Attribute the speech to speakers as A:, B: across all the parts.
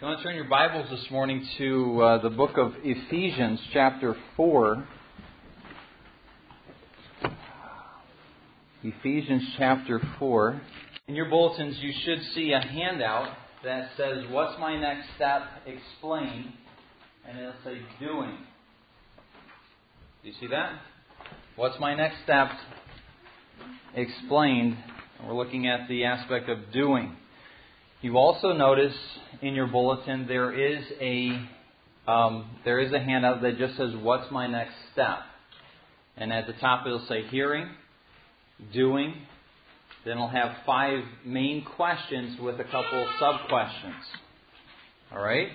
A: I want to turn your Bibles this morning to the book of Ephesians, chapter 4. Ephesians, chapter 4. In your bulletins, you should see a handout that says, "What's my next step? Explain." And it'll say, "Doing." Do you see that? What's my next step? Explained. And we're looking at the aspect of doing. You also notice in your bulletin there is a handout that just says, "What's my next step?" And at the top it'll say hearing, doing. Then it'll have 5 main questions with a couple sub-questions. All right?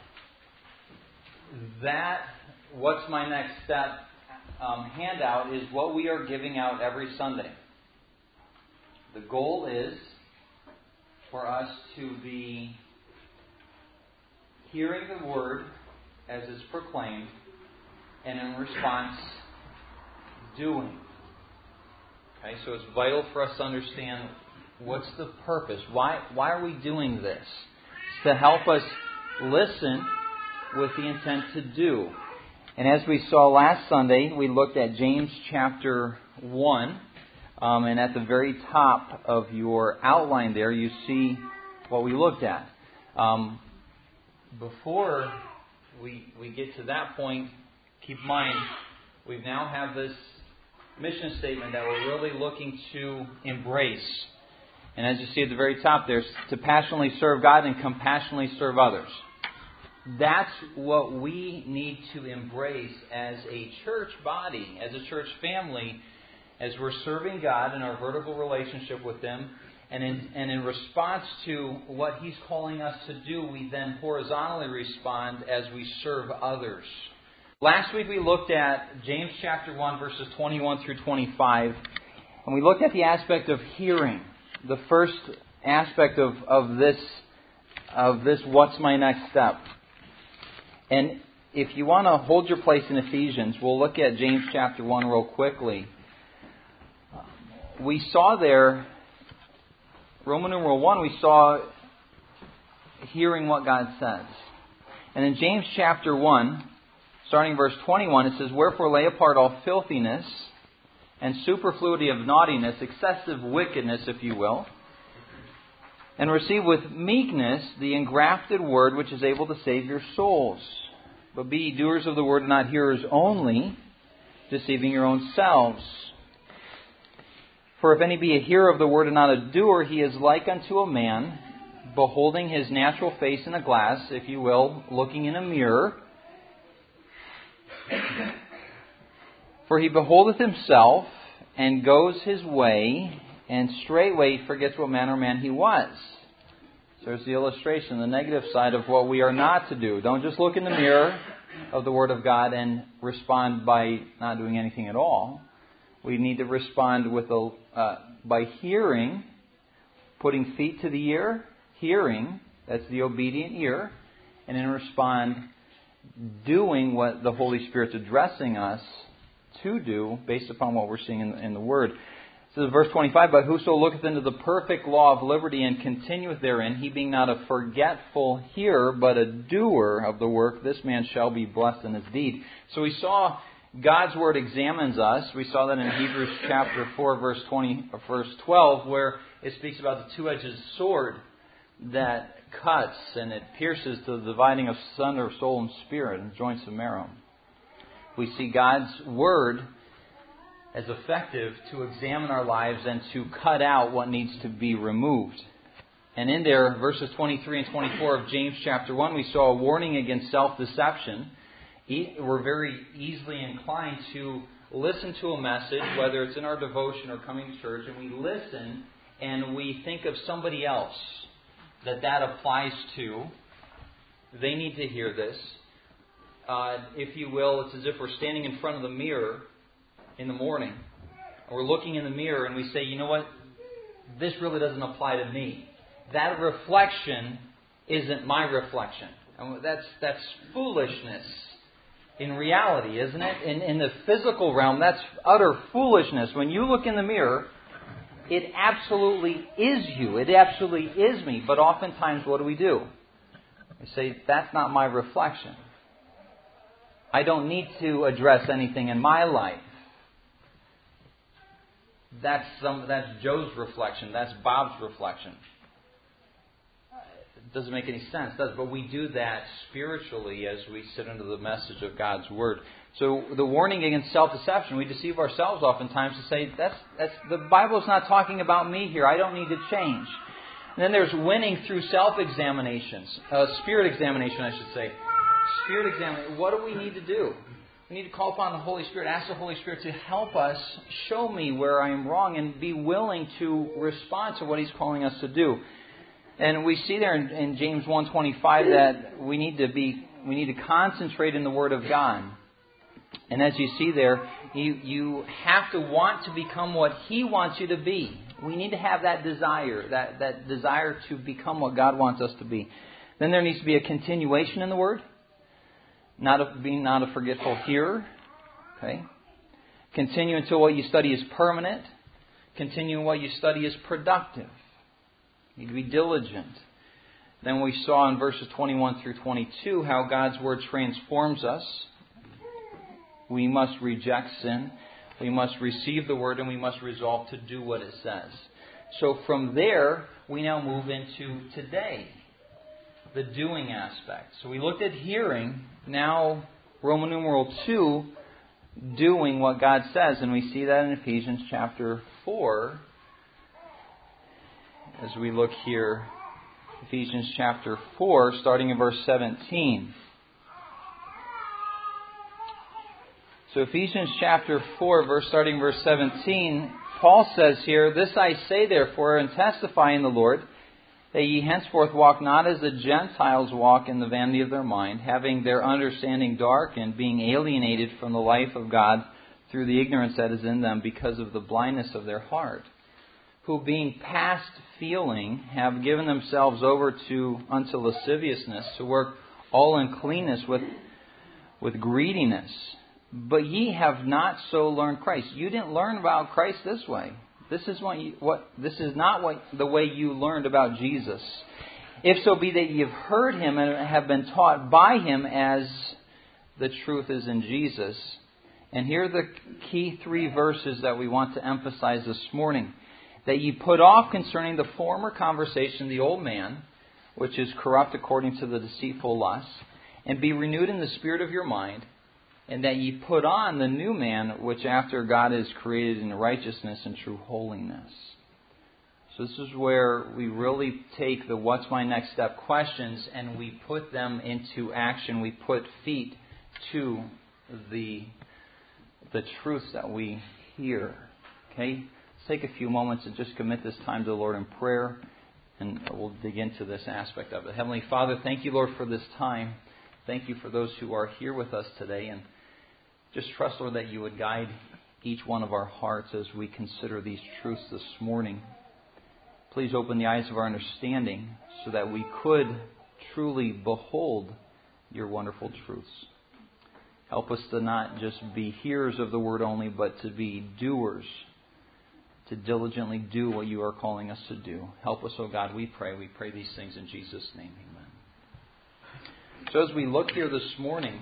A: That "What's my next step?" handout is what we are giving out every Sunday. The goal is for us to be hearing the Word as it's proclaimed, and in response, doing. Okay, so it's vital for us to understand what's the purpose. Why are we doing this? It's to help us listen with the intent to do. And as we saw last Sunday, we looked at James chapter 1. And at the very top of your outline there, you see what we looked at. Before we get to that point, keep in mind, we now have this mission statement that we're really looking to embrace. And as you see at the very top there, to passionately serve God and compassionately serve others. That's what we need to embrace as a church body, as a church family, as we're serving God in our vertical relationship with Him, and in response to what He's calling us to do, we then horizontally respond as we serve others. Last week we looked at James chapter 1, verses 21 through 25, and we looked at the aspect of hearing, the first aspect of this "What's my next step?" And if you want to hold your place in Ephesians, we'll look at James chapter 1 real quickly. We saw there, Roman numeral 1, we saw hearing what God says. And in James chapter 1, starting verse 21, it says, "Wherefore lay apart all filthiness and superfluity of naughtiness, excessive wickedness, if you will, and receive with meekness the engrafted word which is able to save your souls. But be ye doers of the word and not hearers only, deceiving your own selves. For if any be a hearer of the word and not a doer, he is like unto a man beholding his natural face in a glass," if you will, looking in a mirror. "For he beholdeth himself, and goes his way, and straightway forgets what manner of man he was." So there's the illustration, the negative side of what we are not to do. Don't just look in the mirror of the Word of God and respond by not doing anything at all. We need to respond with by hearing, putting feet to the ear, hearing, that's the obedient ear, and then respond doing what the Holy Spirit's addressing us to do based upon what we're seeing in the Word. So verse 25, "But whoso looketh into the perfect law of liberty and continueth therein, he being not a forgetful hearer, but a doer of the work, this man shall be blessed in his deed." So we saw God's Word examines us. We saw that in Hebrews chapter 4, verse 12, where it speaks about the two-edged sword that cuts and it pierces to the dividing of asunder of soul and spirit and joints of marrow. We see God's Word as effective to examine our lives and to cut out what needs to be removed. And in there, verses 23 and 24 of James chapter 1, we saw a warning against self-deception. We're very easily inclined to listen to a message, whether it's in our devotion or coming to church, and we listen and we think of somebody else that applies to. They need to hear this. If you will, it's as if we're standing in front of the mirror in the morning. And we're looking in the mirror and we say, "You know what? This really doesn't apply to me. That reflection isn't my reflection." And that's foolishness. In reality, isn't it? In the physical realm, that's utter foolishness. When you look in the mirror, it absolutely is you. It absolutely is me. But oftentimes, what do? I say, that's not my reflection. I don't need to address anything in my life. That's Joe's reflection. That's Bob's reflection. It doesn't make any sense, does it? But we do that spiritually as we sit under the message of God's Word. So the warning against self-deception, we deceive ourselves oftentimes to say, that's the Bible's not talking about me here. I don't need to change. And then there's winning through self-examinations. Spirit examination, I should say. Spirit examination. What do we need to do? We need to call upon the Holy Spirit, ask the Holy Spirit to help us, show me where I am wrong, and be willing to respond to what He's calling us to do. And we see there in James 1:25 that we need to concentrate in the Word of God. And as you see there, you have to want to become what He wants you to be. We need to have that desire, that desire to become what God wants us to be. Then there needs to be a continuation in the Word. Being not a forgetful hearer. Okay. Continue until what you study is permanent. Continue what you study is productive. You need to be diligent. Then we saw in verses 21 through 22 how God's Word transforms us. We must reject sin. We must receive the Word, and we must resolve to do what it says. So from there, we now move into today. The doing aspect. So we looked at hearing. Now, Roman numeral 2, doing what God says. And we see that in Ephesians chapter 4. As we look here, Ephesians chapter 4, starting in verse 17. So Ephesians chapter 4, starting in verse 17, Paul says here, "This I say therefore, and testify in the Lord, that ye henceforth walk not as the Gentiles walk in the vanity of their mind, having their understanding darkened, being alienated from the life of God through the ignorance that is in them because of the blindness of their heart, who being past feeling have given themselves over unto lasciviousness, to work all uncleanness with greediness. But ye have not so learned Christ." You didn't learn about Christ this way. This is not the way you learned about Jesus. "If so be that ye have heard Him and have been taught by Him, as the truth is in Jesus." And here are the key 3 verses that we want to emphasize this morning. "That ye put off concerning the former conversation the old man, which is corrupt according to the deceitful lusts, and be renewed in the spirit of your mind, and that ye put on the new man, which after God is created in righteousness and true holiness." So this is where we really take the "what's my next step" questions and we put them into action. We put feet to the truths that we hear. Okay? Let's take a few moments and just commit this time to the Lord in prayer, and we'll dig into this aspect of it. Heavenly Father, thank you, Lord, for this time. Thank you for those who are here with us today, and just trust, Lord, that you would guide each one of our hearts as we consider these truths this morning. Please open the eyes of our understanding so that we could truly behold your wonderful truths. Help us to not just be hearers of the word only, but to be doers, to diligently do what you are calling us to do. Help us, O God, we pray. We pray these things in Jesus' name. Amen. So as we look here this morning,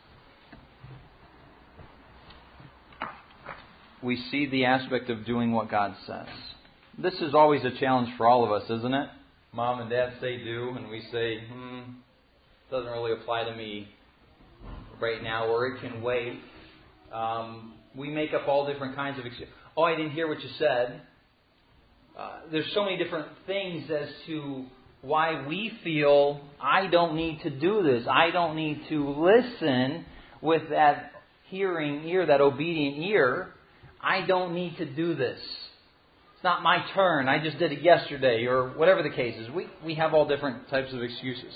A: we see the aspect of doing what God says. This is always a challenge for all of us, isn't it? Mom and Dad say do, and we say, doesn't really apply to me right now, or it can wait. We make up all different kinds of excuses. "Oh, I didn't hear what you said." There's so many different things as to why we feel, I don't need to do this. I don't need to listen with that hearing ear, that obedient ear. I don't need to do this. It's not my turn. I just did it yesterday, or whatever the case is. We have all different types of excuses.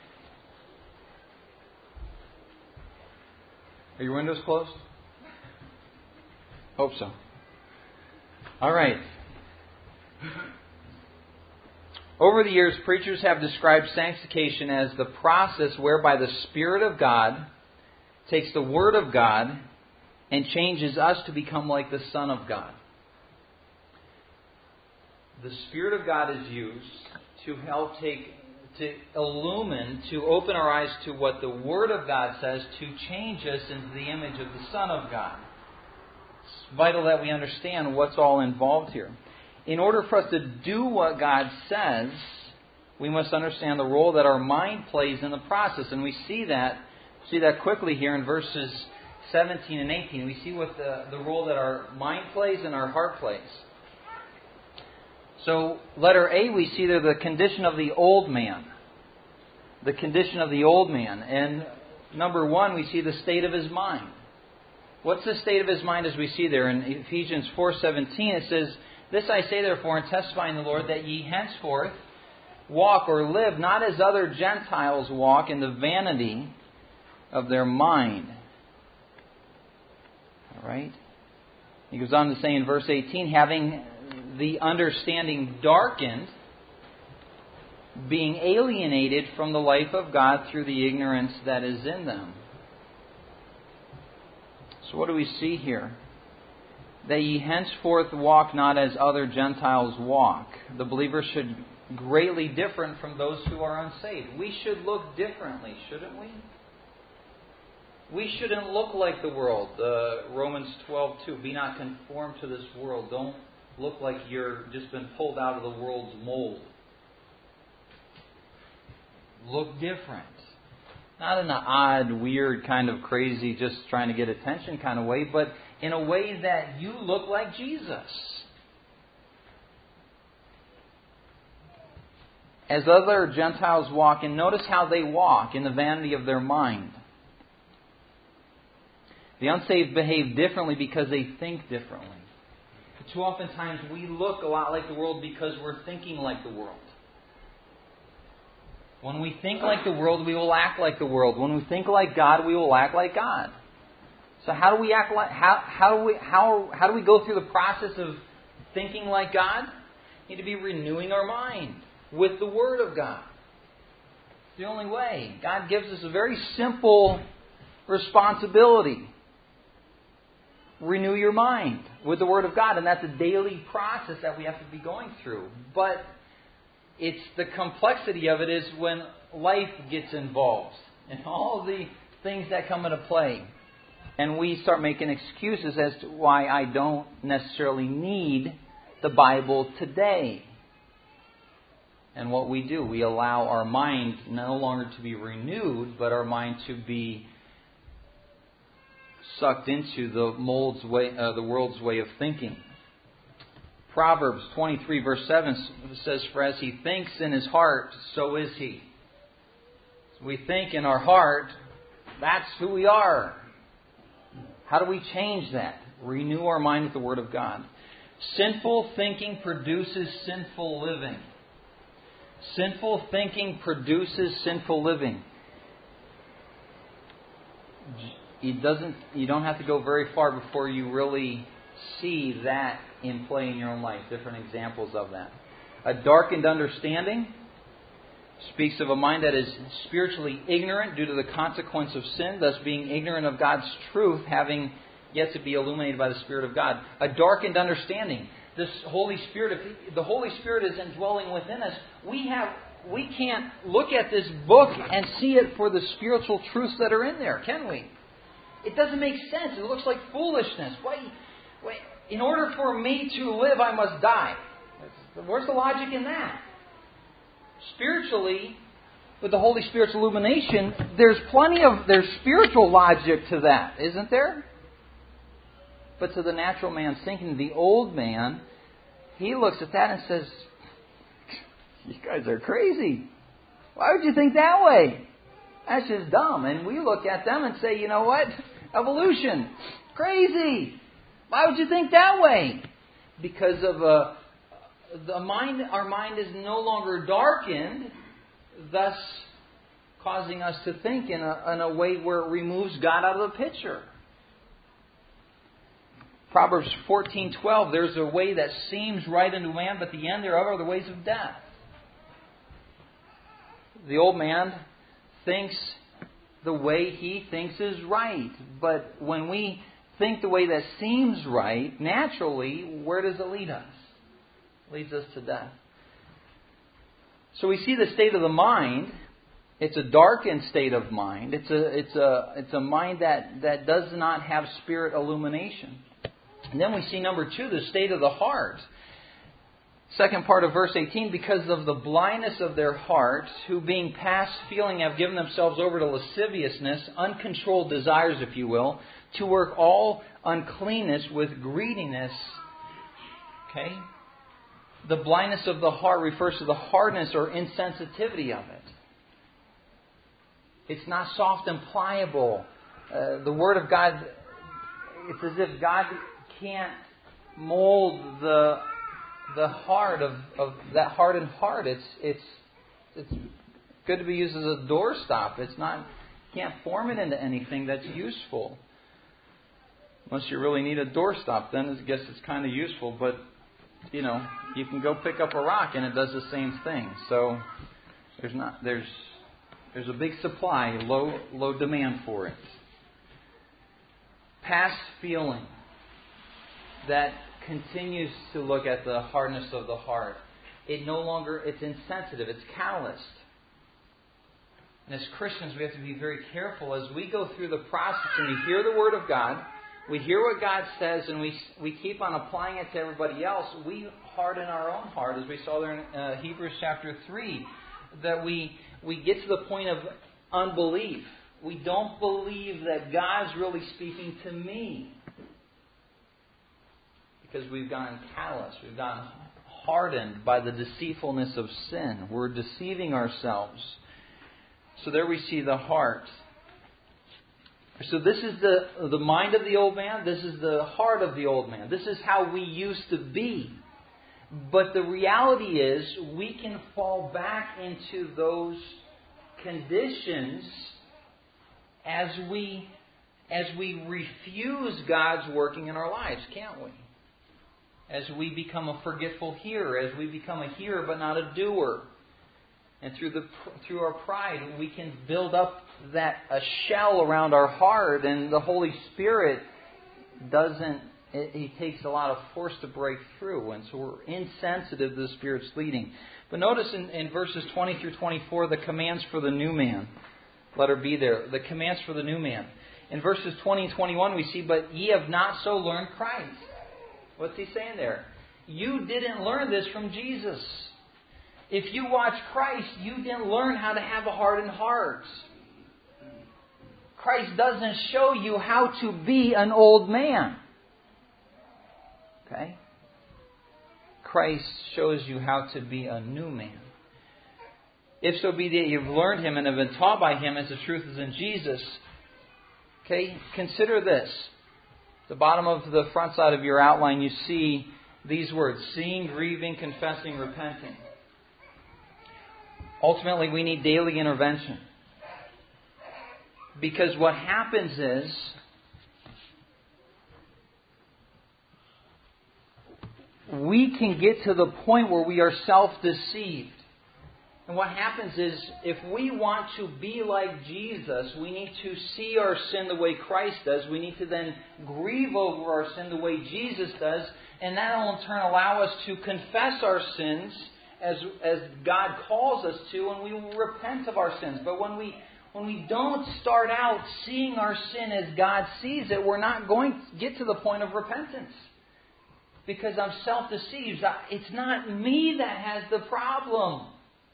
A: Are your windows closed? Hope so. All right. Over the years, preachers have described sanctification as the process whereby the Spirit of God takes the Word of God and changes us to become like the Son of God. The Spirit of God is used to help to illumine, to open our eyes to what the Word of God says, to change us into the image of the Son of God. It's vital that we understand what's all involved here. In order for us to do what God says, we must understand the role that our mind plays in the process. And we see that quickly here in verses 17 and 18. We see what the role that our mind plays and our heart plays. So, letter A, we see there the condition of the old man. The condition of the old man. And number 1, we see the state of his mind. What's the state of his mind as we see there? In Ephesians 4:17 it says, "This I say therefore and testify in the Lord, that ye henceforth walk or live not as other Gentiles walk in the vanity of their mind." All right? He goes on to say in verse 18, "Having the understanding darkened, being alienated from the life of God through the ignorance that is in them." So what do we see here? "That ye henceforth walk not as other Gentiles walk." The believer should greatly differ from those who are unsaved. We should look differently, shouldn't we? We shouldn't look like the world. Romans 12:2, "Be not conformed to this world." Don't look like you're just been pulled out of the world's mold. Look different. Not in an odd, weird, kind of crazy, just trying to get attention kind of way, but in a way that you look like Jesus. As other Gentiles walk, and notice how they walk in the vanity of their mind. The unsaved behave differently because they think differently. Too often times we look a lot like the world because we're thinking like the world. When we think like the world, we will act like the world. When we think like God, we will act like God. So how do we act like? How do we go through the process of thinking like God? We need to be renewing our mind with the Word of God. It's the only way. God gives us a very simple responsibility. Renew your mind with the Word of God. And that's a daily process that we have to be going through. But it's the complexity of it is when life gets involved. And all the things that come into play. And we start making excuses as to why I don't necessarily need the Bible today. And what we do, we allow our mind no longer to be renewed, but our mind to be sucked into the world's way of thinking. Proverbs 23 verse 7 says, "For as he thinks in his heart, so is he." So we think in our heart, that's who we are. How do we change that? Renew our mind with the Word of God. Sinful thinking produces sinful living. Sinful thinking produces sinful living. You don't have to go very far before you really see that in play in your own life. Different examples of that. A darkened understanding speaks of a mind that is spiritually ignorant due to the consequence of sin, thus being ignorant of God's truth, having yet to be illuminated by the Spirit of God. A darkened understanding. This Holy Spirit, if the Holy Spirit is indwelling within us, we can't look at this book and see it for the spiritual truths that are in there, can we? It doesn't make sense. It looks like foolishness. Wait, in order for me to live, I must die. Where's the logic in that? Spiritually, with the Holy Spirit's illumination, there's spiritual logic to that, isn't there? But to the natural man thinking, the old man, he looks at that and says, "You guys are crazy. Why would you think that way? That's just dumb." And we look at them and say, "You know what? Evolution. Crazy. Why would you think that way?" Because of our mind is no longer darkened, thus causing us to think in a way where it removes God out of the picture. Proverbs 14:12, "There's a way that seems right unto man, but the end thereof are the ways of death." The old man thinks the way he thinks is right. But when we think the way that seems right, naturally, where does it lead us? It leads us to death. So we see the state of the mind. It's a darkened state of mind. It's a mind that does not have spirit illumination. And then we see number 2, the state of the heart. Second part of verse 18, because of the blindness of their hearts, who being past feeling have given themselves over to lasciviousness, uncontrolled desires, if you will, to work all uncleanness with greediness. Okay? The blindness of the heart refers to the hardness or insensitivity of it. It's not soft and pliable. The Word of God, it's as if God can't mold the heart of that hardened heart. It's good to be used as a doorstop. It's not, you can't form it into anything that's useful. Unless you really need a doorstop, then I guess it's kind of useful. But you can go pick up a rock and it does the same thing. So there's a big supply, low demand for it. Past feeling that continues to look at the hardness of the heart. It's insensitive, it's calloused. And as Christians, we have to be very careful as we go through the process and we hear the Word of God, we hear what God says, and we keep on applying it to everybody else. We harden our own heart, as we saw there in Hebrews chapter 3, that we get to the point of unbelief. We don't believe that God's really speaking to me. Because we've gone callous, we've gone hardened by the deceitfulness of sin. We're deceiving ourselves. So there we see the heart. So this is the mind of the old man. This is the heart of the old man. This is how we used to be. But the reality is we can fall back into those conditions as we refuse God's working in our lives, can't we? As we become a forgetful hearer, as we become a hearer but not a doer. And through our pride, we can build up a shell around our heart, and the Holy Spirit He takes a lot of force to break through, and so we're insensitive to the Spirit's leading. But notice in verses 20 through 24, the commands for the new man. Let her be there. The commands for the new man. In verses 20 and 21, we see, but ye have not so learned Christ. What's he saying there? You didn't learn this from Jesus. If you watch Christ, you didn't learn how to have a hardened heart. Christ doesn't show you how to be an old man. Okay? Christ shows you how to be a new man. If so be that you've learned Him and have been taught by Him as the truth is in Jesus. Okay? Consider this. At the bottom of the front side of your outline, you see these words: seeing, grieving, confessing, repenting. Ultimately, we need daily intervention. Because what happens is, we can get to the point where we are self-deceived. And what happens is, if we want to be like Jesus, we need to see our sin the way Christ does. We need to then grieve over our sin the way Jesus does. And that will in turn allow us to confess our sins as God calls us to, and we will repent of our sins. But when we don't start out seeing our sin as God sees it, we're not going to get to the point of repentance. Because I'm self-deceived. It's not me that has the problem.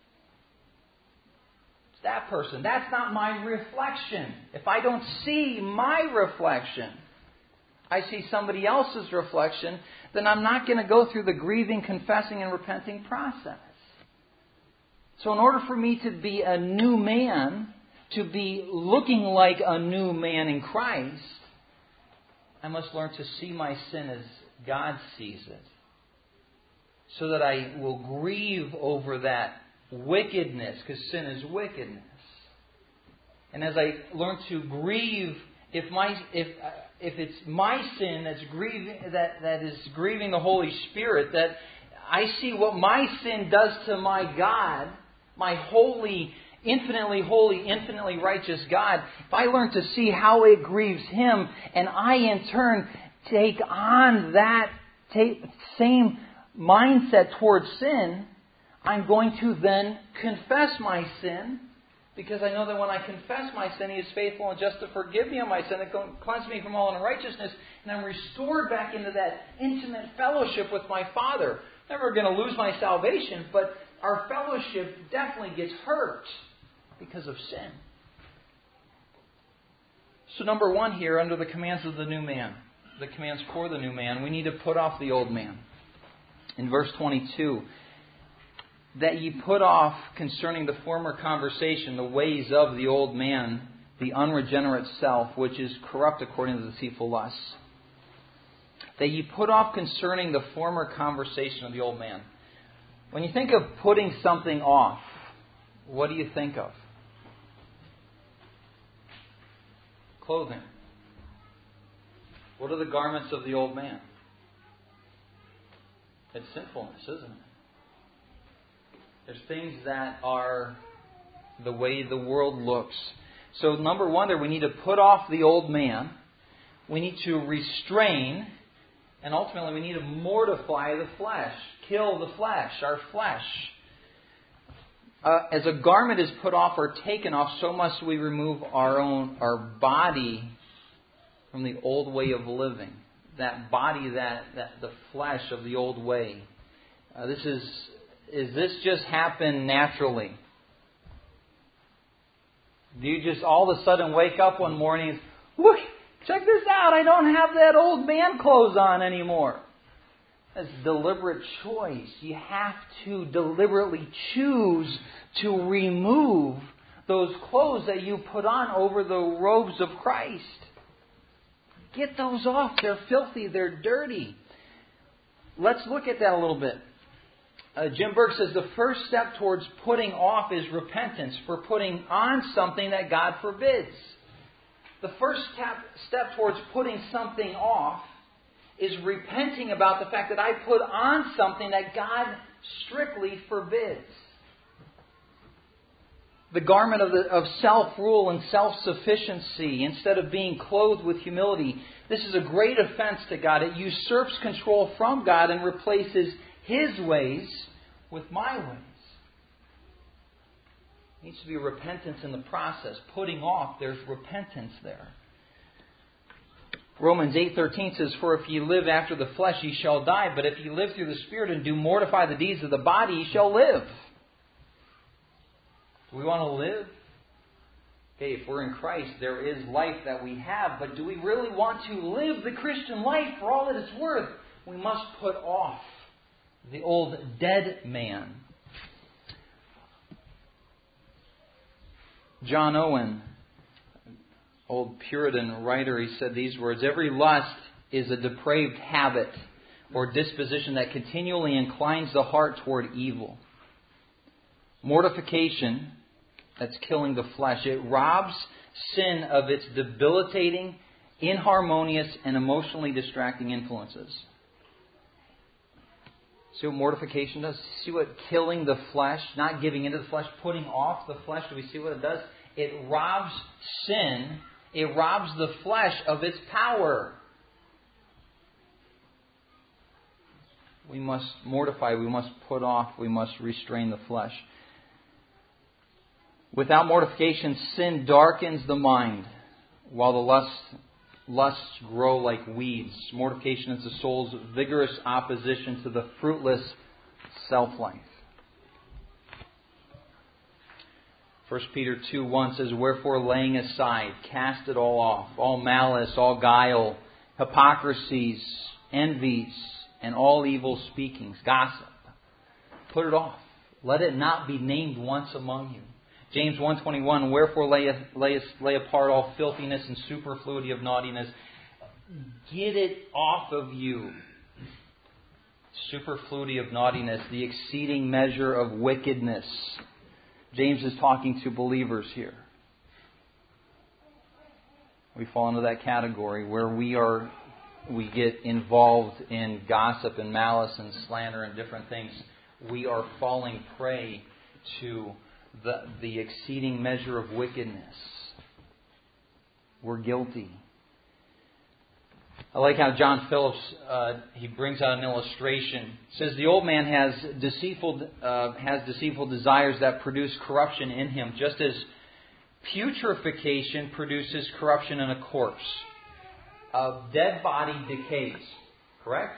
A: It's that person. That's not my reflection. If I don't see my reflection, I see somebody else's reflection, then I'm not going to go through the grieving, confessing, and repenting process. So in order for me to be a new man, to be looking like a new man in Christ, I must learn to see my sin as God sees it. So that I will grieve over that wickedness, because sin is wickedness. And as I learn to grieve, if it's my sin that's grieving, that is grieving the Holy Spirit, that I see what my sin does to my God, my holy, infinitely righteous God. If I learn to see how it grieves Him, and I in turn take on that same mindset towards sin, I'm going to then confess my sin, because I know that when I confess my sin, He is faithful and just to forgive me of my sin and cleanse me from all unrighteousness, and I'm restored back into that intimate fellowship with my Father. Never going to lose my salvation, but our fellowship definitely gets hurt because of sin. So number one here, under the commands of the new man, the commands for the new man, we need to put off the old man. In verse 22, that ye put off concerning the former conversation the ways of the old man, the unregenerate self, which is corrupt according to the deceitful lusts. That ye put off concerning the former conversation of the old man. When you think of putting something off, what do you think of? Clothing. What are the garments of the old man? It's sinfulness, isn't it? There's things that are the way the world looks. So number one there, we need to put off the old man. We need to restrain. And ultimately we need to mortify the flesh. Kill the flesh, our flesh. As a garment is put off or taken off, so must we remove our body from the old way of living. That body, that the flesh of the old way. Is this just happen naturally? Do you just all of a sudden wake up one morning and, look, check this out, I don't have that old man clothes on anymore? That's deliberate choice. You have to deliberately choose to remove those clothes that you put on over the robes of Christ. Get those off. They're filthy. They're dirty. Let's look at that a little bit. Jim Burke says the first step towards putting off is repentance for putting on something that God forbids. The first step towards putting something off is repenting about the fact that I put on something that God strictly forbids. The garment of self-rule and self-sufficiency instead of being clothed with humility. This is a great offense to God. It usurps control from God and replaces His ways with my ways. There needs to be repentance in the process. Putting off, there's repentance there. Romans 8:13 says, for if ye live after the flesh, ye shall die. But if ye live through the Spirit and do mortify the deeds of the body, ye shall live. Do we want to live? Okay, if we're in Christ, there is life that we have. But do we really want to live the Christian life for all that it's worth? We must put off the old dead man. John Owen, old Puritan writer, he said these words, every lust is a depraved habit or disposition that continually inclines the heart toward evil. Mortification, that's killing the flesh, it robs sin of its debilitating, inharmonious, and emotionally distracting influences. See what mortification does? See what killing the flesh, not giving into the flesh, putting off the flesh, do we see what it does? It robs sin. It robs the flesh of its power. We must mortify, we must put off, we must restrain the flesh. Without mortification, sin darkens the mind, while the lusts grow like weeds. Mortification is the soul's vigorous opposition to the fruitless self-life. 1 Peter 2:1 says, wherefore laying aside, cast it all off, all malice, all guile, hypocrisies, envies, and all evil speakings, gossip. Put it off. Let it not be named once among you. James 1:21, wherefore lay apart all filthiness and superfluity of naughtiness. Get it off of you. Superfluity of naughtiness, the exceeding measure of wickedness. James is talking to believers here. We fall into that category where we get involved in gossip and malice and slander and different things. We are falling prey to the exceeding measure of wickedness. We're guilty. I like how John Phillips, he brings out an illustration. It says the old man has deceitful desires that produce corruption in him, just as putrefaction produces corruption in a corpse. A dead body decays. Correct?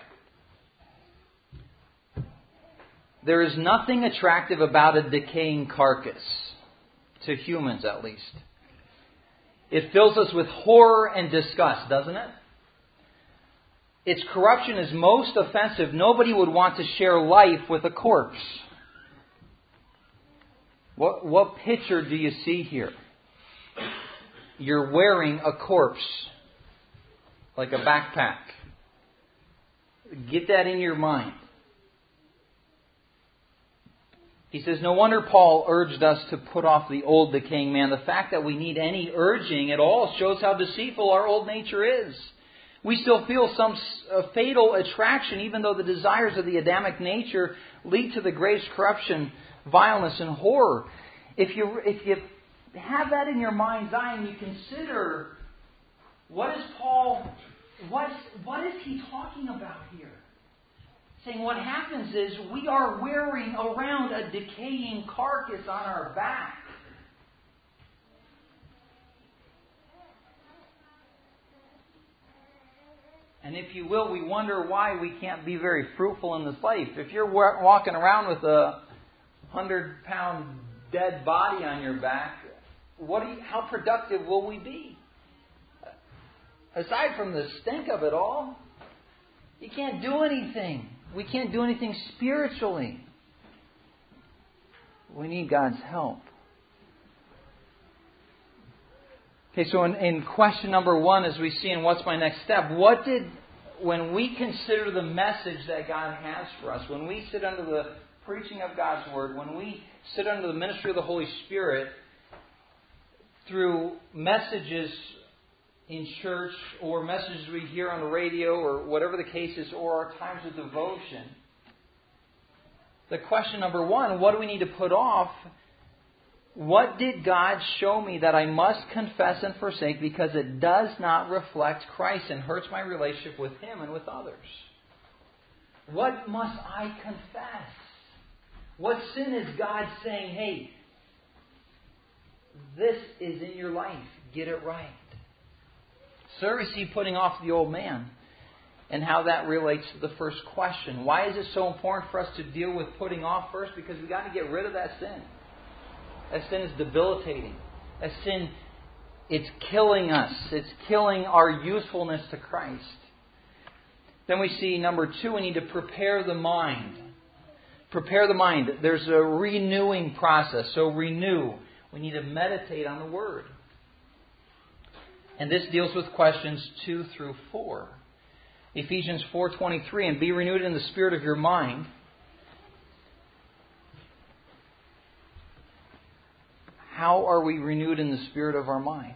A: There is nothing attractive about a decaying carcass, to humans at least. It fills us with horror and disgust, doesn't it? Its corruption is most offensive. Nobody would want to share life with a corpse. What picture do you see here? You're wearing a corpse, like a backpack. Get that in your mind. He says, no wonder Paul urged us to put off the old decaying man. The fact that we need any urging at all shows how deceitful our old nature is. We still feel some fatal attraction, even though the desires of the Adamic nature lead to the greatest corruption, violence, and horror. If you have that in your mind's eye and you consider what is he talking about here? Saying what happens is we are wearing around a decaying carcass on our back. And if you will, we wonder why we can't be very fruitful in this life. If you're walking around with a 100-pound dead body on your back, how productive will we be? Aside from the stink of it all, you can't do anything. We can't do anything spiritually. We need God's help. Okay, so in question number 1, as we see in What's My Next Step, when we consider the message that God has for us, when we sit under the preaching of God's Word, when we sit under the ministry of the Holy Spirit, through messages in church or messages we hear on the radio or whatever the case is, or our times of devotion, the question number 1, what do we need to put off? What did God show me that I must confess and forsake because it does not reflect Christ and hurts my relationship with Him and with others? What must I confess? What sin is God saying, hey, this is in your life, get it right? So we see putting off the old man and how that relates to the first question. Why is it so important for us to deal with putting off first? Because we've got to get rid of that sin. That sin is debilitating. That sin, it's killing us. It's killing our usefulness to Christ. Then we see number 2, we need to prepare the mind. Prepare the mind. There's a renewing process. So renew. We need to meditate on the Word. And this deals with questions 2 through 4. Ephesians 4:23, and be renewed in the spirit of your mind. How are we renewed in the spirit of our mind?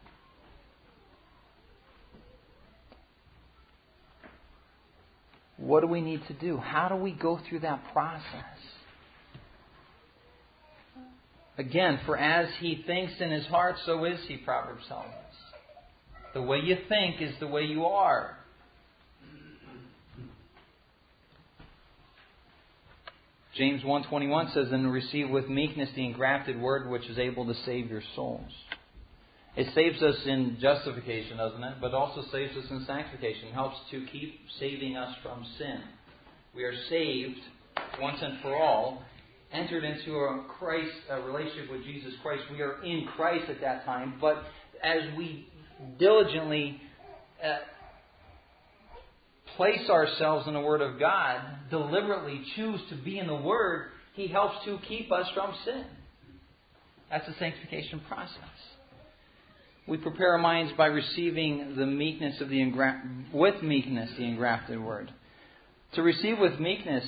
A: What do we need to do? How do we go through that process? Again, for as he thinks in his heart, so is he, Proverbs tells us. The way you think is the way you are. James 1:21 says, and receive with meekness the engrafted word which is able to save your souls. It saves us in justification, doesn't it? But also saves us in sanctification. It helps to keep saving us from sin. We are saved once and for all, entered into a relationship with Jesus Christ. We are in Christ at that time. But as we diligently place ourselves in the Word of God, deliberately choose to be in the Word, He helps to keep us from sin. That's the sanctification process. We prepare our minds by receiving the meekness of the engrafted Word. To receive with meekness,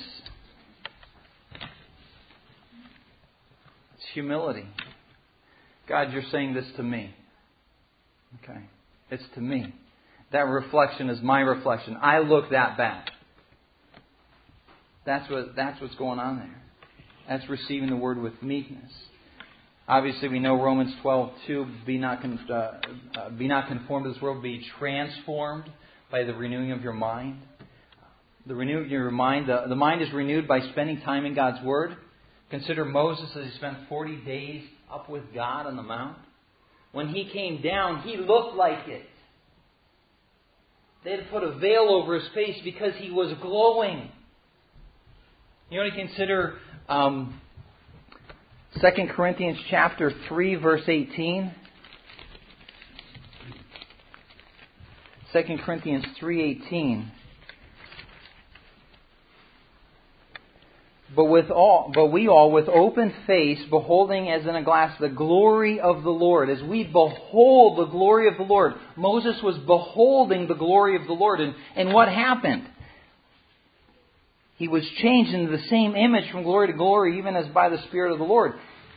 A: it's humility. God, you're saying this to me. Okay. It's to me. That reflection is my reflection. I look that bad. That's what's going on there. That's receiving the Word with meekness. Obviously, we know Romans 12:2. Be not conformed to this world. Be transformed by by the renewing of your mind. The renewing of your mind. The mind is renewed by spending time in God's Word. Consider Moses as he spent 40 days up with God on the mount. When he came down, he looked like it. They had put a veil over his face because he was glowing. You want to consider 2 Corinthians chapter 3, verse 18. 2 Corinthians 3:18. But we all, with open face, beholding as in a glass the glory of the Lord. As we behold the glory of the Lord. Moses was beholding the glory of the Lord. And what happened? He was changed into the same image from glory to glory, even as by the Spirit of the Lord.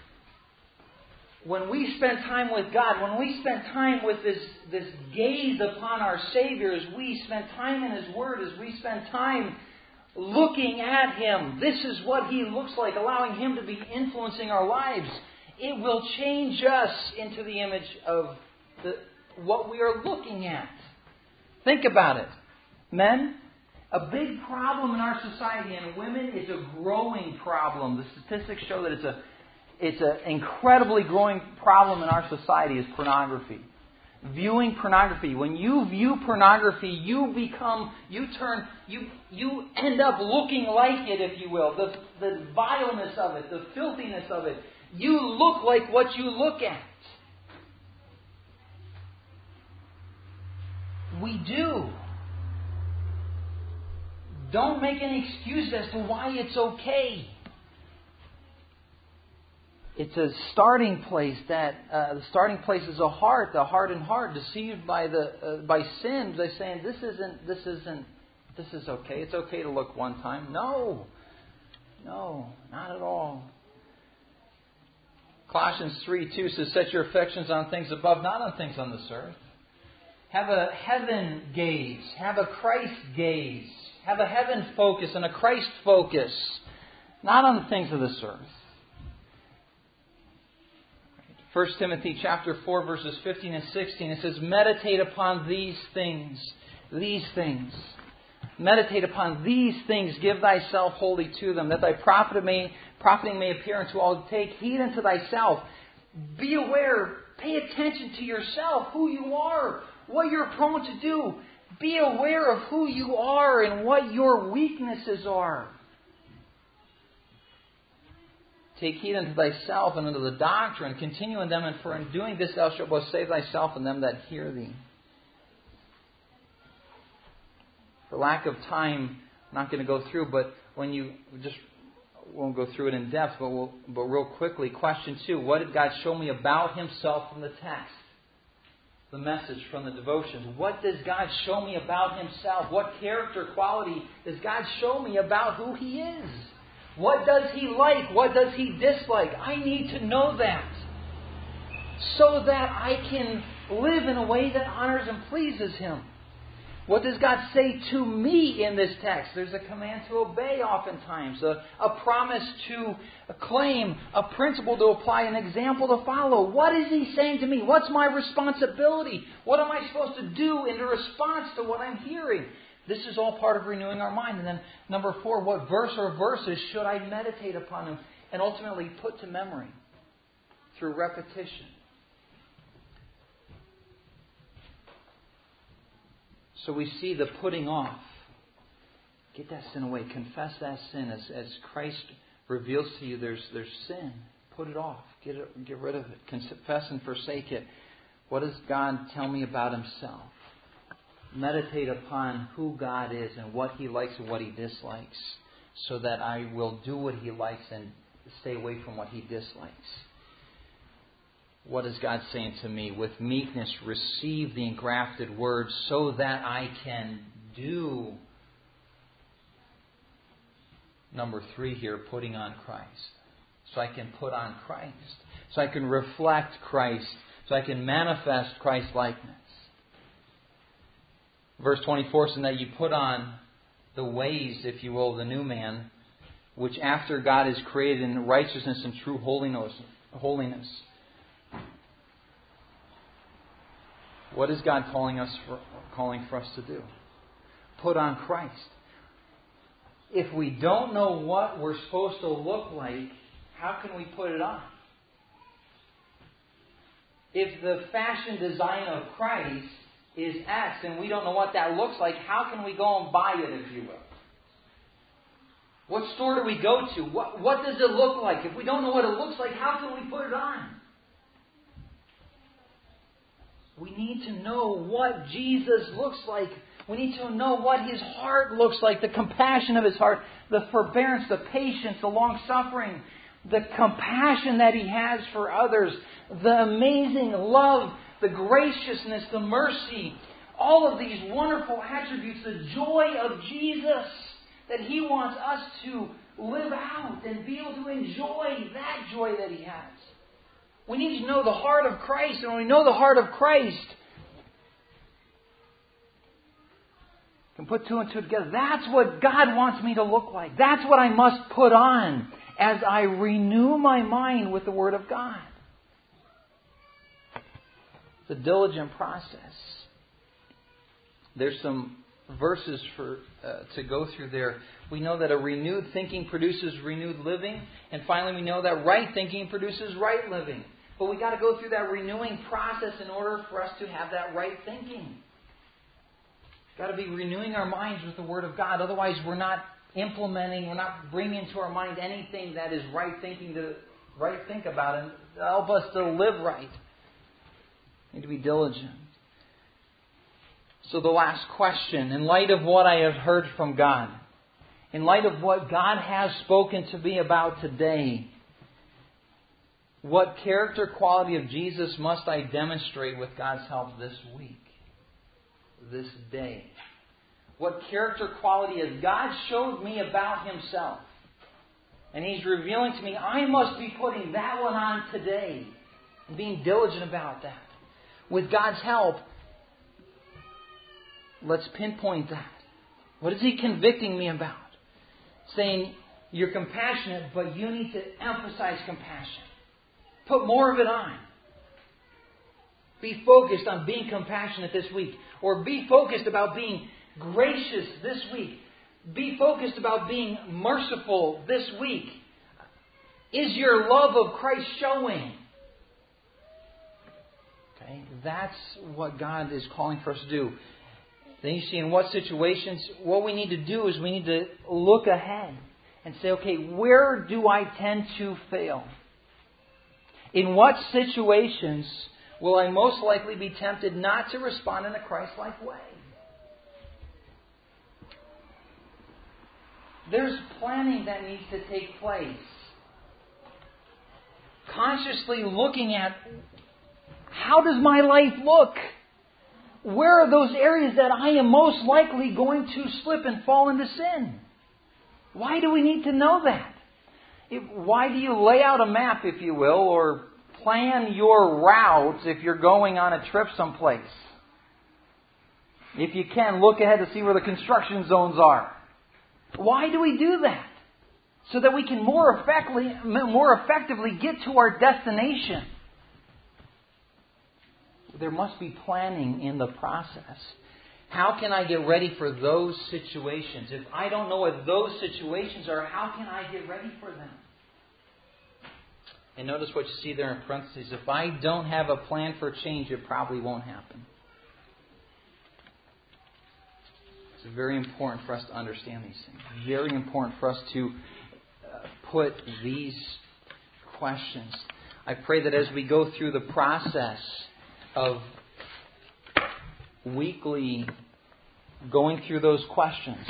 A: When we spend time with God, when we spend time with this gaze upon our Savior, as we spend time in His Word, as we spend time looking at Him, this is what He looks like, allowing Him to be influencing our lives. It will change us into the image of what we are looking at. Think about it. Men, a big problem in our society, and women, is a growing problem. The statistics show that it's an incredibly growing problem in our society is pornography. Viewing pornography. When you view pornography, you end up looking like it, if you will. The vileness of it, the filthiness of it. You look like what you look at. We do. Don't make any excuses as to why it's okay. It's a starting place the starting place is a heart, the hardened heart, deceived by sin. They're saying this is okay. It's okay to look one time. No, not at all. Colossians 3:2 says, "Set your affections on things above, not on things on this earth." Have a heaven gaze. Have a Christ gaze. Have a heaven focus and a Christ focus, not on the things of this earth. 1 Timothy chapter 4, verses 15 and 16, it says, "Meditate upon these things. These things. Meditate upon these things. Give thyself wholly to them, that thy profiting may appear unto all. Take heed unto thyself." Be aware. Pay attention to yourself, who you are, what you're prone to do. Be aware of who you are and what your weaknesses are. Take heed unto thyself and unto the doctrine. Continue in them, and for in doing this thou shalt both save thyself and them that hear thee. For lack of time, I'm not going to go through, but when you won't go through it in depth, but real quickly, question 2. What did God show me about Himself from the text? The message from the devotions. What does God show me about Himself? What character quality does God show me about who He is? What does He like? What does He dislike? I need to know that, so that I can live in a way that honors and pleases Him. What does God say to me in this text? There's a command to obey oftentimes, a promise to claim, a principle to apply, an example to follow. What is He saying to me? What's my responsibility? What am I supposed to do in response to what I'm hearing? This is all part of renewing our mind. And then number 4, what verse or verses should I meditate upon them and ultimately put to memory through repetition? So we see the putting off. Get that sin away. Confess that sin. As Christ reveals to you there's sin. Put it off. Get rid of it. Confess and forsake it. What does God tell me about Himself? Meditate upon who God is and what He likes and what He dislikes, so that I will do what He likes and stay away from what He dislikes. What is God saying to me? With meekness, receive the engrafted word so that I can do. Number 3 here, putting on Christ. So I can put on Christ. So I can reflect Christ. So I can manifest Christ-likeness. Verse 24 says that you put on the ways, if you will, the new man, which after God is created in righteousness and true holiness. What is God calling for us to do? put on Christ. If we don't know what we're supposed to look like, how can we put it on? If the fashion design of Christ is X and we don't know what that looks like, how can we go and buy it, if you will? What store do we go to? What does it look like? If we don't know what it looks like, how can we put it on? We need to know what Jesus looks like. We need to know what His heart looks like, the compassion of His heart, the forbearance, the patience, the long-suffering, the compassion that He has for others, the amazing love, the graciousness, the mercy, all of these wonderful attributes, the joy of Jesus that He wants us to live out and be able to enjoy that joy that He has. We need to know the heart of Christ, and when we know the heart of Christ, we can put two and two together. That's what God wants me to look like. That's what I must put on as I renew my mind with the Word of God. It's a diligent process. There's some verses to go through there. We know that a renewed thinking produces renewed living. And finally, we know that right thinking produces right living. But we got to go through that renewing process in order for us to have that right thinking. Got to be renewing our minds with the Word of God. Otherwise, we're not implementing, we're not bringing to our mind anything that is right thinking to think about and help us to live right. We need to be diligent. So the last question, in light of what I have heard from God, in light of what God has spoken to me about today, what character quality of Jesus must I demonstrate with God's help this week, this day? What character quality has God showed me about Himself? And He's revealing to me, I must be putting that one on today and being diligent about that. With God's help, let's pinpoint that. What is He convicting me about? Saying, you're compassionate, but you need to emphasize compassion. Put more of it on. Be focused on being compassionate this week. Or be focused about being gracious this week. Be focused about being merciful this week. Is your love of Christ showing? Okay, that's what God is calling for us to do. Then you see in what situations, what we need to do is we need to look ahead and say, okay, where do I tend to fail? In what situations will I most likely be tempted not to respond in a Christ-like way? There's planning that needs to take place. Consciously looking at, how does my life look? Where are those areas that I am most likely going to slip and fall into sin? Why do we need to know that? Why do you lay out a map, if you will, or plan your route if you're going on a trip someplace? If you can, look ahead to see where the construction zones are. Why do we do that? So that we can more effectively get to our destination. There must be planning in the process. How can I get ready for those situations? If I don't know what those situations are, how can I get ready for them? And notice what you see there in parentheses. If I don't have a plan for change, it probably won't happen. It's very important for us to understand these things. Very important for us to put these questions. I pray that as we go through the process of weekly going through those questions,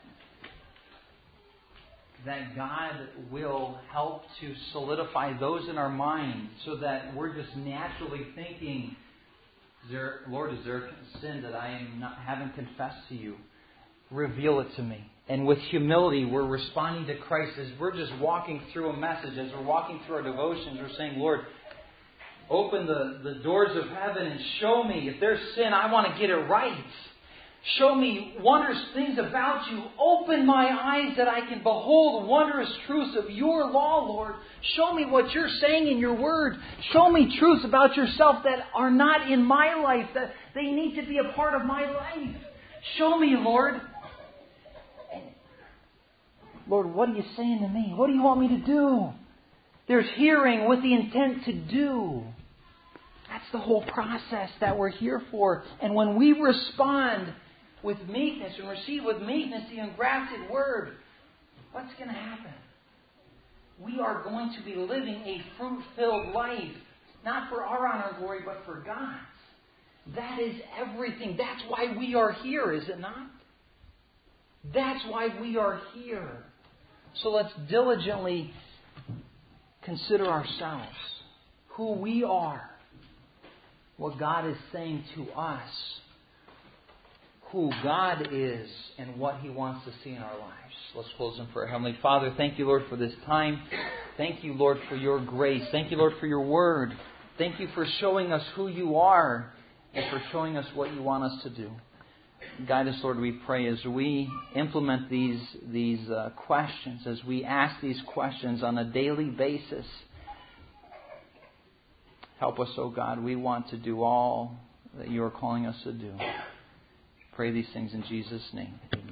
A: that God will help to solidify those in our mind so that we're just naturally thinking, Lord, is there sin that I haven't confessed to you? Reveal it to me. And with humility, we're responding to Christ as we're just walking through a message, as we're walking through our devotions, we're saying, Lord, open the doors of heaven and show me. If there's sin, I want to get it right. Show me wondrous things about you. Open my eyes that I can behold wondrous truths of your law, Lord. Show me what you're saying in your word. Show me truths about yourself that are not in my life, that they need to be a part of my life. Show me, Lord. Lord, what are you saying to me? What do you want me to do? There's hearing with the intent to do. That's the whole process that we're here for. And when we respond with meekness and receive with meekness the engrafted Word, what's going to happen? We are going to be living a fruit-filled life. Not for our honor and glory, but for God's. That is everything. That's why we are here, is it not? That's why we are here. So let's diligently consider ourselves, who we are, what God is saying to us, who God is, and what He wants to see in our lives. Let's close in prayer. Heavenly Father, thank you, Lord, for this time. Thank you, Lord, for your grace. Thank you, Lord, for your Word. Thank you for showing us who you are and for showing us what you want us to do. Guide us, Lord, we pray, as we implement these questions, as we ask these questions on a daily basis. Help us, oh God. We want to do all that you are calling us to do. Pray these things in Jesus' name. Amen.